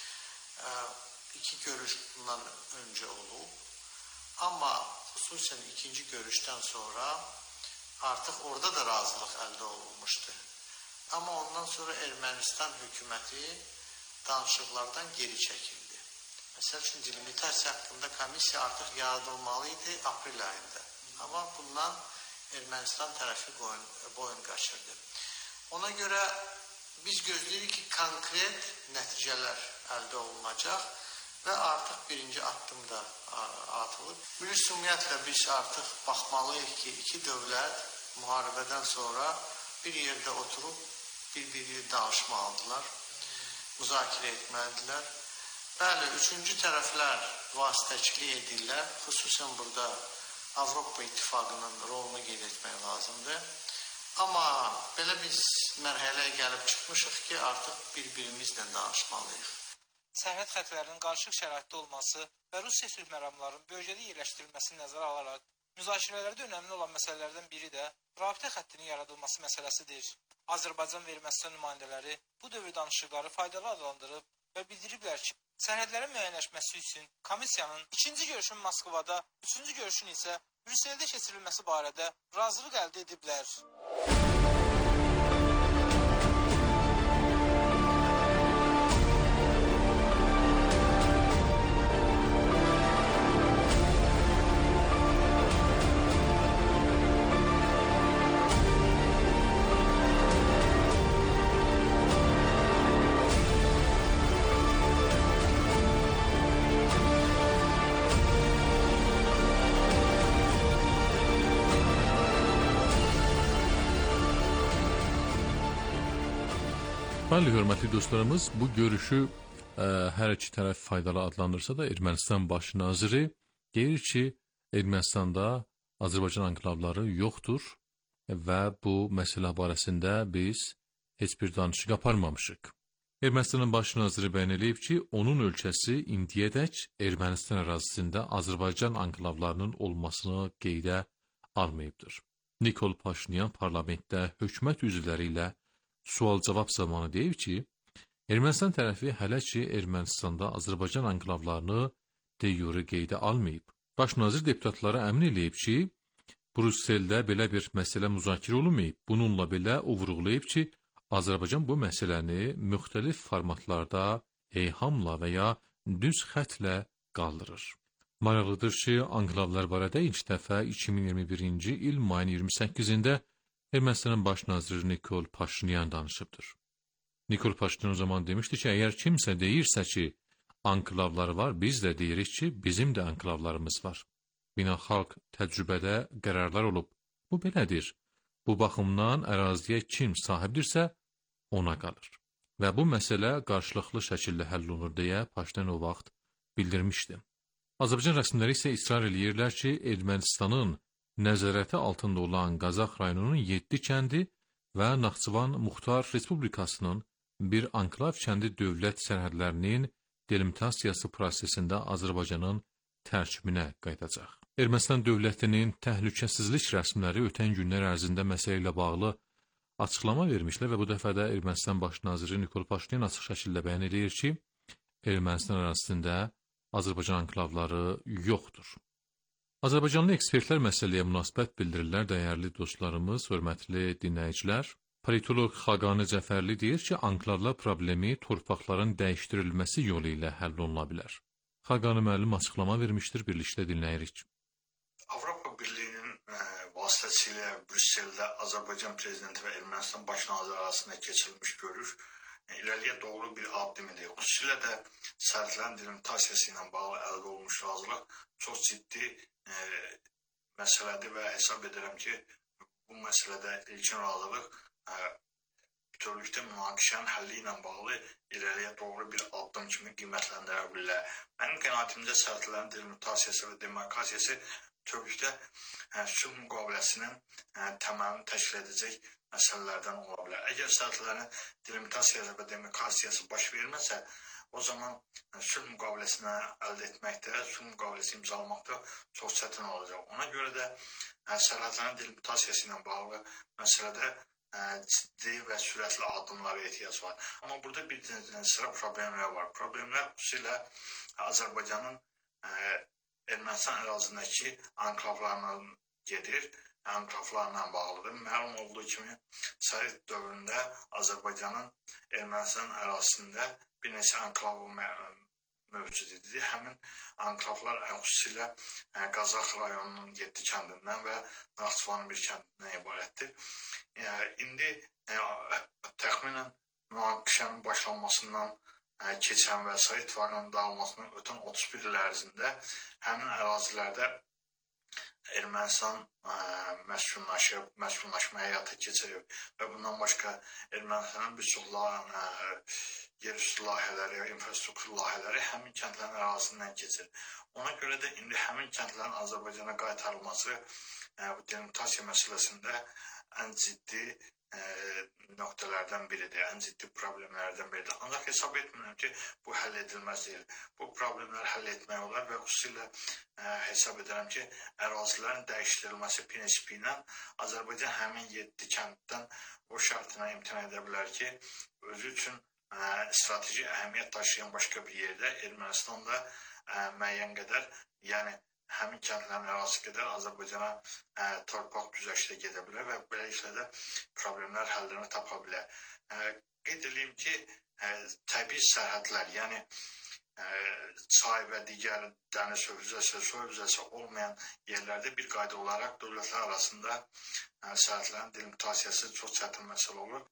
iki görüş bundan öncə olub, amma xüsusən ikinci görüşdən sonra artıq orada da razılıq əldə olunmuşdu. Amma ondan sonra Ermənistan hökuməti danışıqlardan geri çəkildi. Məsəl üçün, delimitasiya haqqında komissiya artıq yaradılmalı idi aprel ayında. Amma bundan Ermənistan tərəfi boyun qaçırdı. Ona görə biz gözləyirik ki, konkret nəticələr əldə olunacaq və artıq birinci addım da atılıb. Bilirsiniz, ümumiyyətlə biz artıq baxmalıyıq ki, iki dövlət müharibədən sonra bir yerdə oturub bir-biri danışmalıdırlar, müzakirə etməlidirlər. Bəli, üçüncü tərəflər vasitəçilik edirlər, xüsusən burada Avropa İttifaqının rolunu qeyd etmək lazımdır. Amma belə biz mərhələyə gəlib çıxmışıq ki, artıq bir-birimizlə danışmalıyıq. Sərhəd xətlərinin qarışıq şəraitdə olması və Rusiya sülh məramlarının bölgədə yerləşdirilməsini nəzərə alaraq, müzakirələrdə önəmli olan məsələlərdən biri də rabitə xəttinin yaradılması məsələsidir. Azərbaycan və Ermənistan nümayəndələri bu dövr danışıqları faydalı adlandırıb və bildiriblər ki, sərhədlərin müəyyənləşməsi üçün komissiyanın ikinci görüşün Moskvada, üçüncü görüşün isə Brüsseldə keçirilməsi barədə razılıq əldə ediblər. Bəli, hörmətli dostlarımız, bu görüşü ə, hər iki tərəf faydalı adlandırsa da Ermənistan baş naziri deyir ki, Ermənistanda Azərbaycan anklavları yoxdur və bu məsələ barəsində biz heç bir danışıq aparmamışıq. Ermənistanın baş naziri bəyan edib ki, onun ölkəsi indiyədək Ermənistan ərazisində Azərbaycan anklavlarının olmasını qeydə almayıbdır. Nikol Paşinyan parlamentdə hökumət üzvləri ilə sual-cavab zamanı deyib ki, Ermənistan tərəfi hələ ki Ermənistanda Azərbaycan anklavlarını de yure qeydə almayıb. Baş nazir deputatlara əmin eləyib ki, Brüsseldə belə bir məsələ müzakirə olunmayıb. Bununla belə o vurğulayıb ki, Azərbaycan bu məsələni müxtəlif formatlarda eyhamla və ya düz xətlə qaldırır. Maraqlıdır ki, anklavlar barədə ilk dəfə iki min iyirmi birinci il mayın iyirmi səkkizində Ermənistanın baş naziri Nikol Paşinyan danışıbdır. Nikol Paşinyan o zaman demişdi ki, əgər kimsə deyirsə ki, anklavlar var, biz də deyirik ki, bizim də anklavlarımız var. Beynəlxalq təcrübədə qərarlar olub. Bu belədir. Bu baxımdan əraziyə kim sahibdirsə, ona qalır. Və bu məsələ qarşılıqlı şəkildə həll olunur deyə Paşinyan o vaxt bildirmişdi. Azərbaycan rəsmiləri isə israr eləyirlər ki, Ermənistanın nəzarəti altında olan Qazax rayonunun yeddi kəndi və Naxçıvan Muxtar Respublikasının bir anklav kəndi dövlət sərhədlərinin delimitasiyası prosesində Azərbaycanın tərkibinə qayıdacaq. Ermənistan dövlətinin təhlükəsizlik rəsmiləri ötən günlər ərzində məsələ ilə bağlı açıqlama vermişlər və bu dəfə də Ermənistan baş naziri Nikol Paşinyan açıq şəkildə bəyan edir ki, Ermənistan ərazisində Azərbaycan anklavları yoxdur. Azərbaycanlı ekspertlər məsələyə münasibət bildirirlər, dəyərli dostlarımız, hörmətli dinləyicilər. Politolog Xaqani Cəfərli deyir ki, anklavlar problemi torpaqların dəyişdirilməsi yolu ilə həll oluna bilər. Xaqani müəllim açıqlama vermişdir, birlikdə dinləyirik. Avropa Birliği'nin e, vasıtasıyla Brüksel'de Azerbaycan prezidenti ve Ermənistan baş naziri arasında keçirilmiş görüş e, ileriye doğru bir adım idi. Xüsusilə də sərhədlərin delimitasiyası ilə bağlı əldə olmuş razılıq çox ciddi e, məsələdir və hesab edirəm ki, bu məsələdə ilkin razılıq e, bütövlükdə münaqişənin həlli ilə bağlı irəliyə doğru bir addım kimi qiymətləndirə bilər. Mənim qənaətimdə sərhədlərin delimitasiyası və demarkasiyası bütövlükdə e, sülh müqaviləsinin e, təməlini təşkil edəcək məsələlərdən ola bilər. Əgər sərhədlərin delimitasiyası və demarkasiyası baş verməsə, o zaman e, sülh müqaviləsini əldə etməkdə, sülh müqaviləsi imzalamakta çox çətin olacaq. Ona görə də e, sərhədlərin delimitasiyası ilə bağlı məsələdə ciddi və sürətli addımlara ehtiyac var. Amma burada bir sıra problemlər var. Problemlər xüsusilə Azərbaycanın e, Ermənistan ərazisindəki anklavlarla gedir, anklavlarla bağlıdır. Məlum olduğu kimi Sovet dövründə Azərbaycanın Ermənistan ərazisində bir neçə anklavı mövcud idi. Həmin anklavlar xüsusilə Qazax rayonunun yeddi kəndindən və Naxçıvanın bir kəndindən ibarətdir. E, indi e, təxminən münaqişənin başlanmasından e, keçən və Sovet varlığının dağılmasından ötən otuz bir il ərzində həmin ərazilərdə Ermənistan ə, məskunlaşıb, məskunlaşmaya həyata keçirib və bundan başqa Ermənistanın bir çox yerüstü layihələri, infrastruktur layihələri həmin kəndlərin ərazisindən keçir. Ona görə də indi həmin kəndlərin Azərbaycana qaytarılması ə, bu delimitasiya məsələsində ən ciddi ə, nöqtələrdən biridir, ən ciddi problemlərdən biridir. Ancaq hesab etmirəm ki, bu həll edilməz deyil. Bu problemləri həll etmək olar və xüsusilə ə, hesab edirəm ki, ərazilərin dəyişdirilməsi prinsipi ilə Azərbaycan həmin yeddi kənddən o şartına imtina edə bilər ki, özü üçün ə, strateji əhəmiyyət daşıyan başqa bir yerdə Ermənistanda ə, müəyyən qədər, yəni həmin kəndlərin ərazisi qədər Azərbaycana ə, torpaq güzəştə gedə bilər və beləliklə də problemlər həllini tapa bilər. Ə, qeyd edeyim ki, ə, təbii sərhədlər, yəni ə, çay və digər dəniz hövzəsi, su hövzəsi olmayan yerlərdə bir qayda olaraq dövlətlər arasında ə, sərhədlərin delimitasiyası çox çətin məsələ olur.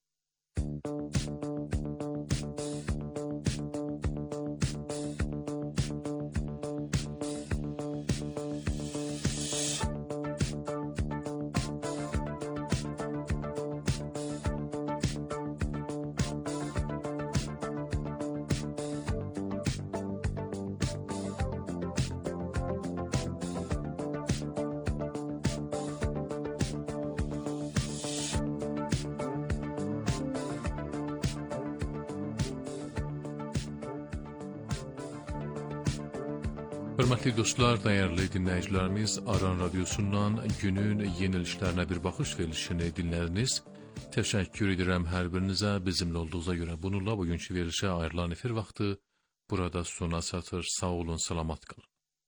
Hörmətli dostlar, dəyərli dinləyicilərimiz, Aran Radiosundan günün yenilişlərinə bir baxış verilişini dinlədiniz. Təşəkkür edirəm hər birinizə bizimlə olduğunuza görə. Bununla bugünkü verilişə ayrılan efir vaxtı burada sona çatır. Sağ olun, salamat qalın.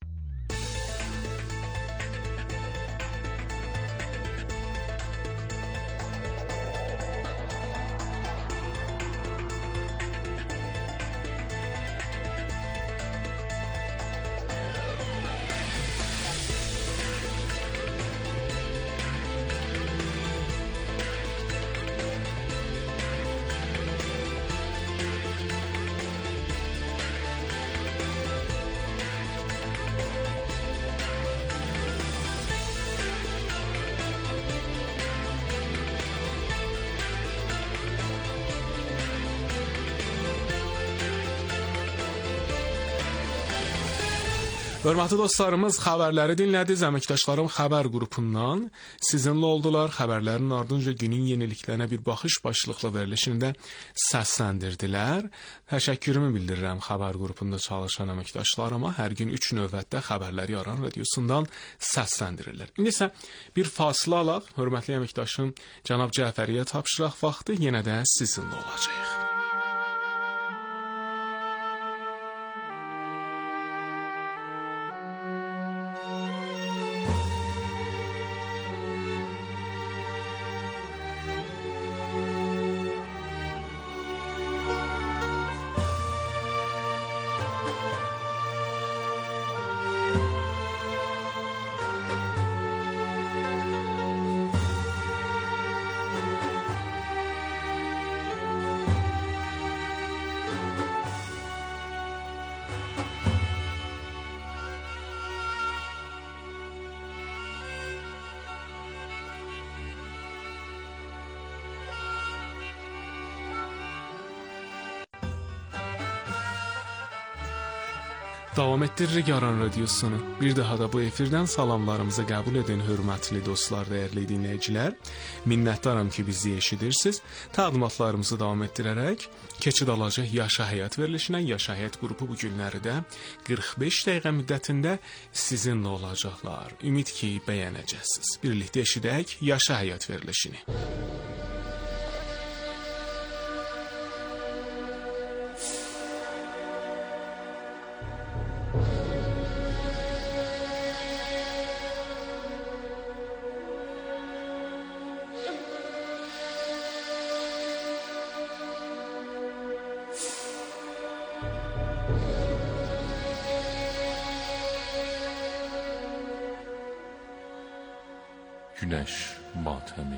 Hörmətli dostlarımız, xəbərləri dinlədiniz. Əməkdaşlarım xəbər qrupundan sizinlə oldular. Xəbərlərin ardınca günün yeniliklərinə bir baxış başlıqlı verilişində səsləndirdilər. Təşəkkürümü bildirirəm xəbər qrupunda çalışan əməkdaşlarıma. Hər gün üç növbətdə xəbərləri Aran Radiosundan səsləndirirlər. İndi isə bir fasilə alaq. Hörmətli əməkdaşım cənab Cəfəriyə tapşıraq vaxtı yenə də sizinlə olacaq. Davam etdiririk Aran Radiosunu. Bir daha da bu efirdən salamlarımızı qəbul edin, hörmətli dostlar, dəyərli dinləyicilər. Minnətdaram ki, bizi eşidirsiniz. Təqdimatlarımızı davam etdirərək keçid alacaq Yaşa Həyat verilişinə. Yaşa Həyat qrupu bu günləri də qırx beş dəqiqə müddətində sizinlə olacaqlar. Ümid ki, bəyənəcəksiniz. Birlikdə eşidək Yaşa Həyat verilişini. Güneş matemi.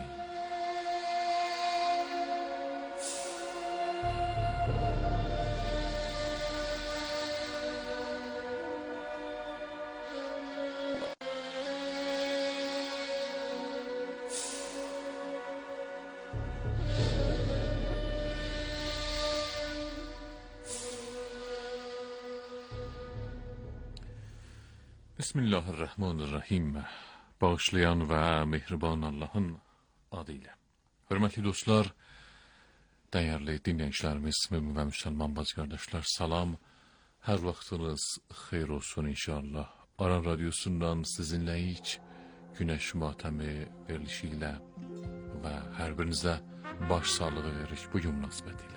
Bismillahirrahmanirrahim. Bağışlayan və mehriban Allahın adıyla. Hörmətli dostlar, dəyərli dinləyicilərimiz, mümin və müsəlman bacı qardaşlar, salam. Hər vaxtınız xeyir olsun inşallah. Aran Radiosundan sizinləyik Güneş matemi verilişi ilə və hər birinizə baş sağlığı veririk bu gün münasibətilə.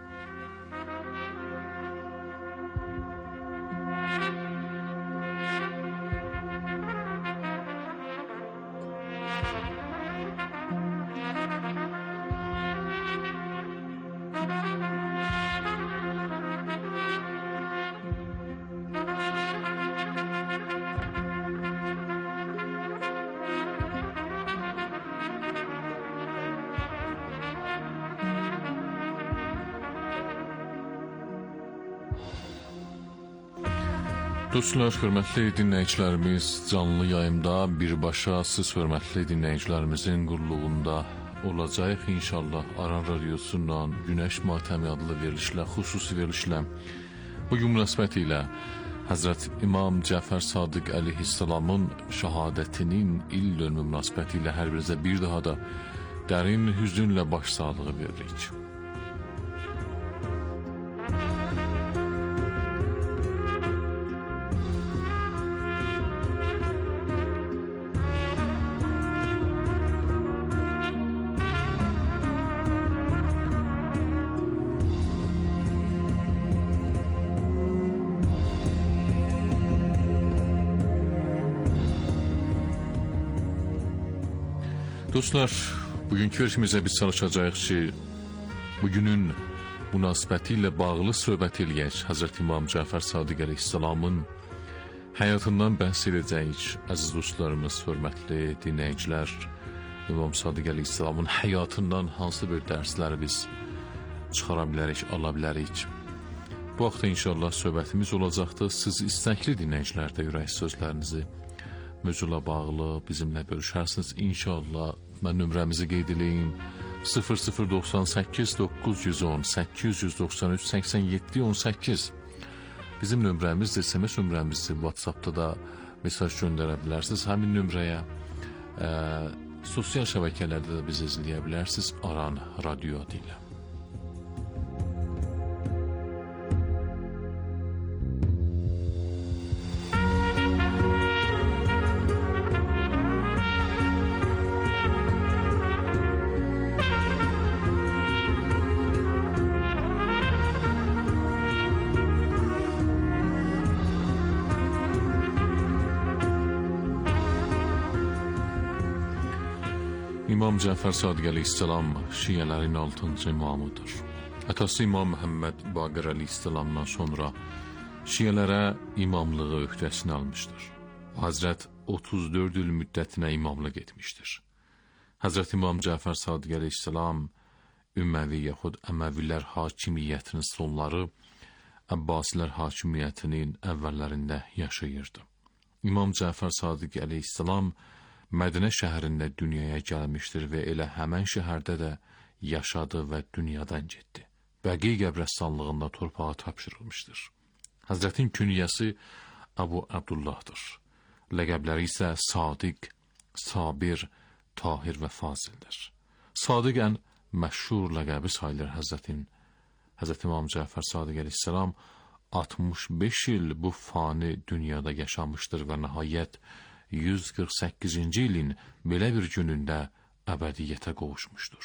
Dostlar, hörmətli dinləyicilərimiz, canlı yayımda birbaşa siz hörmətli dinləyicilərimizin qulluğunda olacaq inşallah. Aran Radiosundan Güneş matemi adlı verilişlə, xüsusi verilişlə bugün münasibəti ilə Həzrət İmam Cəfər Sadiq əleyhissalamın şəhadətinin il dönümü münasibəti ilə hər birinizə bir daha da dərin hüznlə baş sağlığı veririk. Dostlar, bugünkü verilişimizə biz çalışacağıq ki, bugünün münasibəti ilə bağlı söhbət eləyək. Həzrət İmam Cəfər Sadiq əleyhissalamın həyatından bəhs edəcəyik. Əziz dostlarımız, hörmətli dinləyicilər, İmam Sadiq əleyhissalamın həyatından hansı bir dərsləri biz çıxara bilərik, ala bilərik. Bu vaxtda inşallah söhbətimiz olacaqdır. Siz istəkli dinləyicilər də ürək sözlərinizi mövzula bağlı bizimlə bölüşərsiniz. İnşallah mən nömrəmizi qeyd edeyim. sıfır sıfır doxsan səkkiz doqquz yüz on səkkiz yüz doxsan üç səksən yeddi on səkkiz bizim nömrəmizdir, S M S nömrəmizdir. WhatsAppda da mesaj göndərə bilərsiniz həmin nömrəyə. E, sosial şəbəkələrdə də bizi izləyə bilərsiniz Aran Radio adıyla. İmam Cəfər Sadiq əleyhissalam şiələrin altıncı imamıdır. Atası İmam Məhəmməd Baqir əleyhissalamdan sonra şiələrə imamlığı öhdəsini almışdır. Hazrət otuz dörd il müddətinə imamlıq etmişdir. Hazrət İmam Cəfər Sadiq əleyhissalam Ümməvi yaxud Əməvilər hakimiyyətinin sonları Əbbasilər hakimiyyətinin əvvəllərində yaşayırdı. İmam Cəfər Sadiq əleyhissalam Mədinə şəhərində dünyaya gəlmişdir və elə həmən şəhərdə də yaşadı və dünyadan getdi. Bəqi qəbrəstanlığında torpağa tapşırılmışdır. Həzrətin künyəsi Əbu Abdullahdır. Ləqəbləri isə Sadiq, Sabir, Tahir və Fazildir. Sadiq ən məşhur ləqəbi sayılır Həzrətin. Həzrət İmam Cəfər Sadiq əleyhissalam altmış beş il bu fani dünyada yaşamışdır və nəhayət yüz qırx səkkizinci ilin belə bir günündə əbədiyyətə qovuşmuşdur.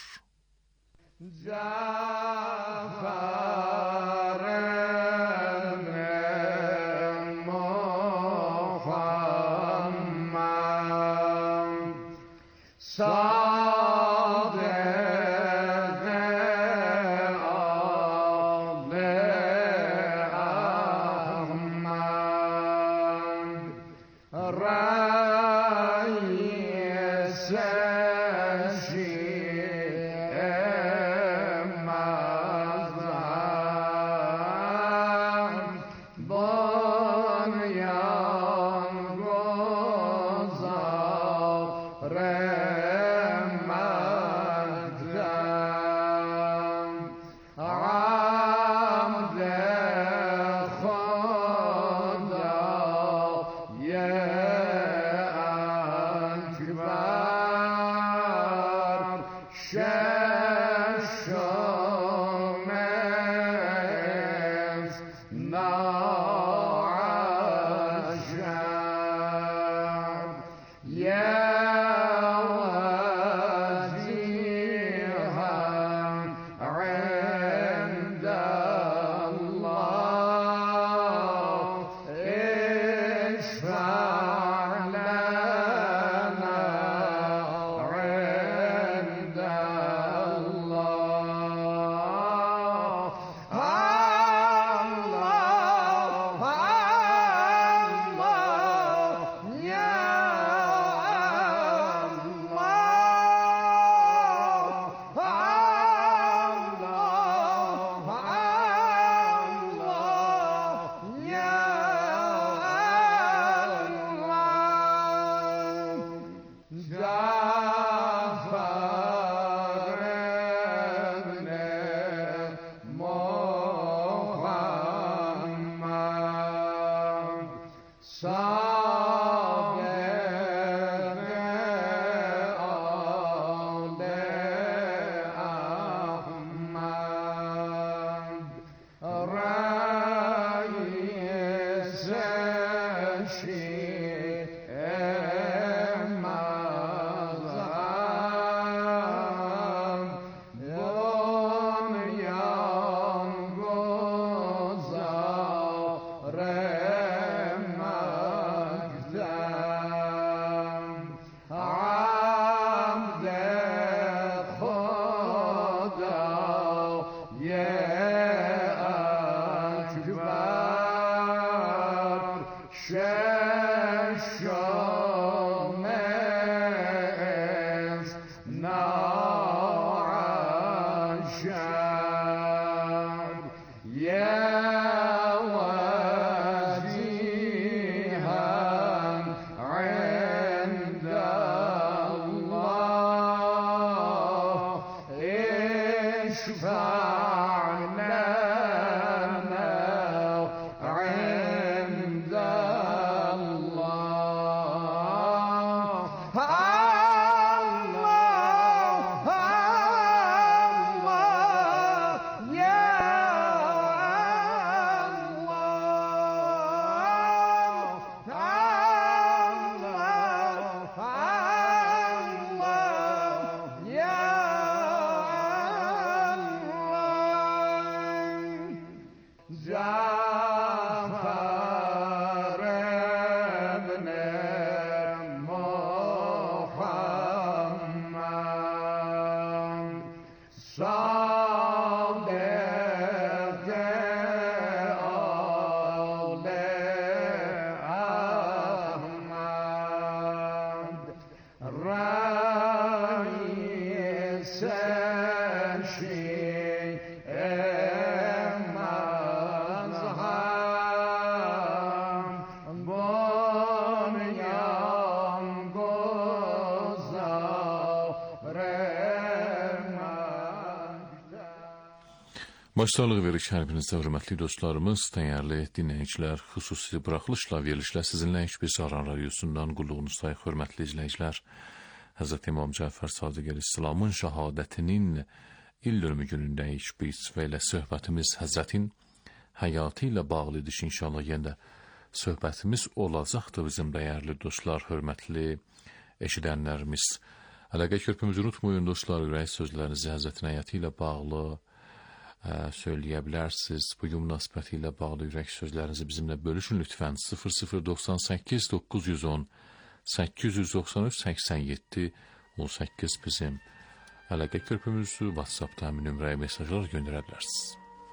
Başsağlığı veririk hər birinizdə, hörmətli dostlarımız, dəyərli dinləyicilər, xüsusi buraxılışla, verilişlə sizinlə heç bir Aran radiosundan qulluğunuzdayıq, hörmətli izləyicilər. Həzrət İmam Cəfər Sadiq Əleyhisselamın şəhadətinin il dönümü günündəyik biz və ilə söhbətimiz Həzrətin həyatı ilə bağlıdır. İnşallah yenə də söhbətimiz olacaqdır bizim dəyərli dostlar, hörmətli eşidənlərimiz. Əlaqə körpümüzü unutmayın dostlar, ürək sözlərinizi Həzrətin həyatı ilə bağlı söyləyə bilərsiniz. Bu gün münasibəti ilə bağlı ürək sözlərinizi bizimlə bölüşün lütfən. sıfır sıfır doxsan səkkiz doqquz yüz on səkkiz yüz doxsan üç səksən yeddi on səkkiz bizim əlaqə körpümüzü WhatsApp-da həmin nömrəyə mesajlar göndərə bilərsiniz.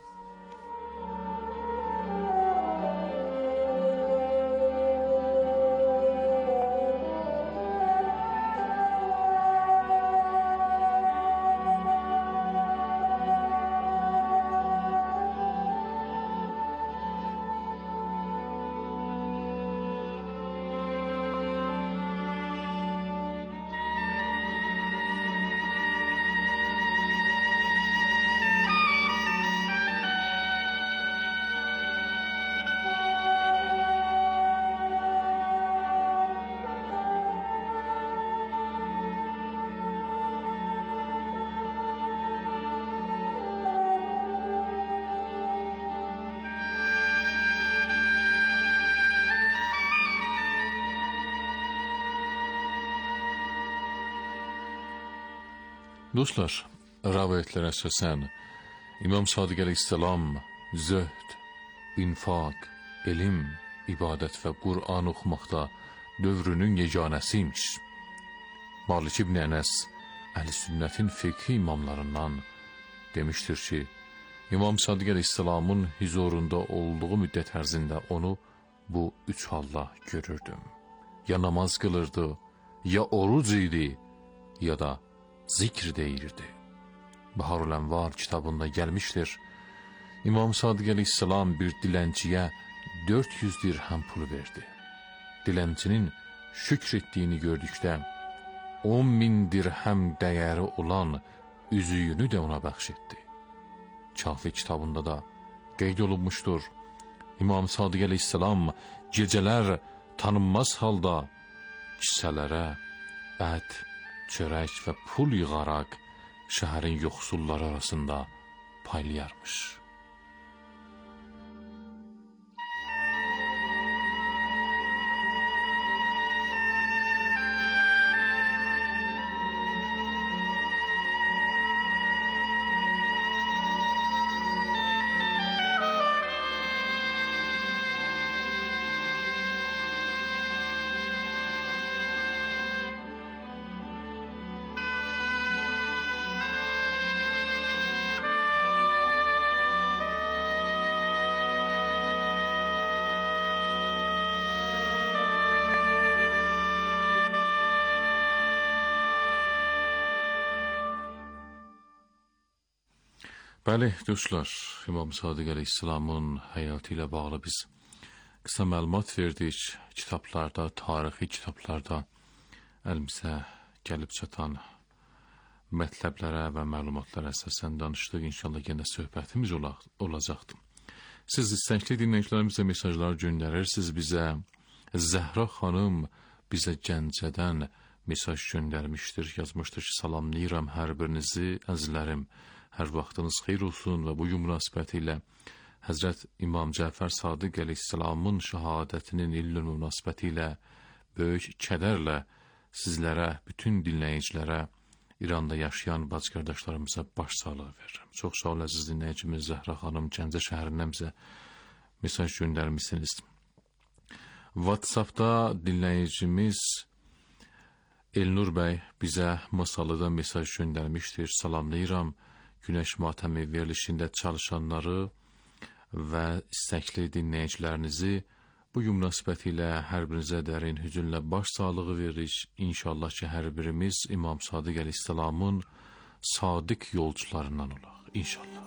Dostlar, rəvayətlərə əsasən İmam Sadiq Əleyhisselam zöhd, infaq, elm, ibadət və Qur'an oxumaqda dövrünün yeganəsiymiş. Malik İbn Ənəs Əhl-i-Sünnətin fiqhi imamlarından demişdir ki, İmam Sadiq Əleyhisselamın huzurunda olduğu müddət ərzində onu bu üç halla görürdüm. Ya namaz qılırdı, ya oruc idi, ya da zikr deyirdi. Baharul Ənvar kitabında gəlmişdir. İmam Sadiq Əleyhisselam bir dilənçiyə dörd yüz dirhəm pul verdi. Dilənçinin şükr etdiyini gördükdə on min dirhəm dəyəri olan üzüyünü də ona bəxş etdi. Kafi kitabında da qeyd olunmuşdur. İmam Sadiq Əleyhisselam gecələr tanınmaz halda kisələrə ət, çörək və pul yığaraq şəhərin yoxsulları arasında paylayarmış. Bəli, dostlar, İmam Sadiq Əleyhisselamın həyatı ilə bağlı biz qısa məlumat verdik. Kitablarda, tarixi kitablarda əlimizə gəlib çatan mətləblərə və məlumatlara əsasən danışdıq. İnşallah yenə söhbətimiz olacaqdır. Siz istəkli dinləyicilərimizə mesajlar göndərirsiniz bizə. Zəhra xanım bizə Gəncədən mesaj göndərmişdir, yazmışdır ki, salamlayıram hər birinizi, əzizlərim. Hər vaxtınız xeyir olsun və bu gün münasibəti ilə Həzrət İmam Cəfər Sadiq Əleyhisselamın şəhadətinin il dönümü münasibəti ilə böyük kədərlə sizlərə, bütün dinləyicilərə, İranda yaşayan bacı qardaşlarımıza başsağlığı verirəm. Çox sağ olun əziz dinləyicimiz Zəhra xanım, Gəncə şəhərindən bizə mesaj göndərmişsiniz. WhatsAppda dinləyicimiz Elnur bəy bizə Masalıda mesaj göndərmişdir. Salamlayıram. Günəş matəmi verilişində çalışanları və istəkli dinləyicilərinizi bu gün münasibəti ilə hər birinizə dərin hüzünlə baş sağlığı veririk. İnşallah ki, hər birimiz İmam Sadiq Əleyhisselamın sadiq yolcularından olaq. İnşallah.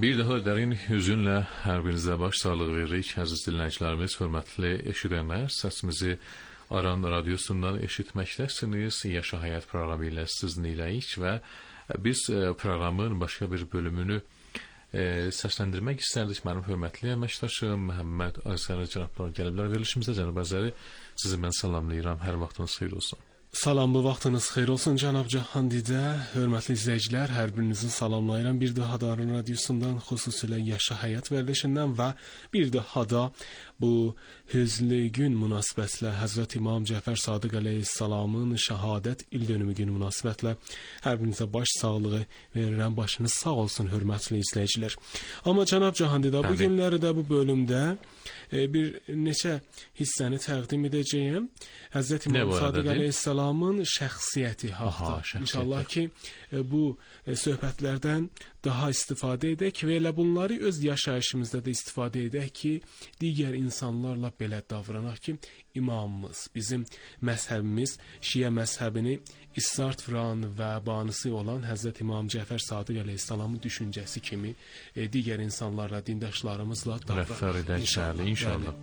Bir daha dərin hüzünlə hər birinizə baş sağlığı veririk. Əziz dinləyicilərimiz, hörmətli eşidənlər, səsimizi Aran radiosundan eşitməkdəsiniz. Yaşa Həyat proqramı ilə sizinləyik və biz proqramın başqa bir bölümünü e, səsləndirmək istərdik. Mənim hörmətli əməkdaşım Məhəmməd Azəri cənablar gəliblər verilişimizdə. Cənab Azəri, sizi mən salamlayıram. Hər vaxtınız xeyir olsun. Salam, bu vaxtınız xeyir olsun cənab Cahandidə. Hörmətli izləyicilər, hər birinizi salamlayıram. Bir daha da Aran radiosundan, xüsusilə Yaşa Həyat verilişindən və bir daha da bu hüzünlü gün münasibətlə Həzrət İmam Cəfər Sadiq əleyhissalamın şəhadət ildönümü günü münasibətlə hər birinizə baş sağlığı verirəm. Başınız sağ olsun, hörmətli izləyicilər. Amma cənab Cahandidə, bu günləri də bu bölümdə e, bir neçə hissəni təqdim edəcəyəm. Həzrət İmam Sadiq əleyhissalamın şəxsiyyəti haqda. İnşallah ki, e, bu e, söhbətlərdən daha istifadə edək və elə bunları öz yaşayışımızda da istifadə edək ki, digər insanlarla belə davranaq ki, imamımız, bizim məzhəbimiz, Şiə məzhəbini istart vuran və banisi olan Həzrət İmam Cəfər Sadiq əleyhissalamın düşüncəsi kimi e, digər insanlarla, dindaşlarımızla davranaq. Rəftar edək inşallah. inşallah.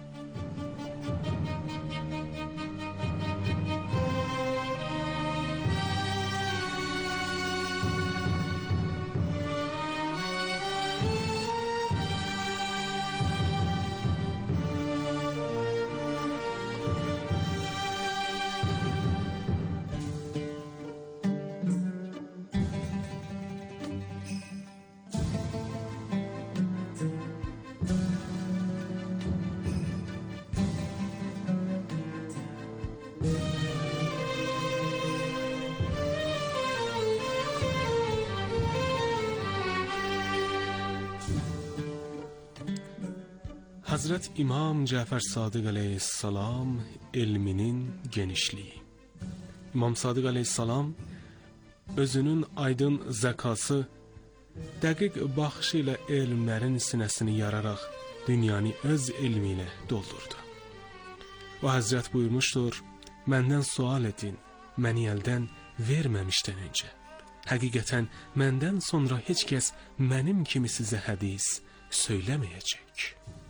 Hazret İmam Cəfər Sadiq əleyhissalam elminin genişliyi. İmam Sadiq əleyhissalam özünün aydın zəkası, dəqiq baxışı ilə elmlərin sinəsini yararaq dünyanı öz elmi ilə doldurdu. O Həzrət buyurmuşdur, məndən sual edin, məni əldən verməmişdən öncə. Həqiqətən məndən sonra heç kəs mənim kimi sizə hədis söyləməyəcək.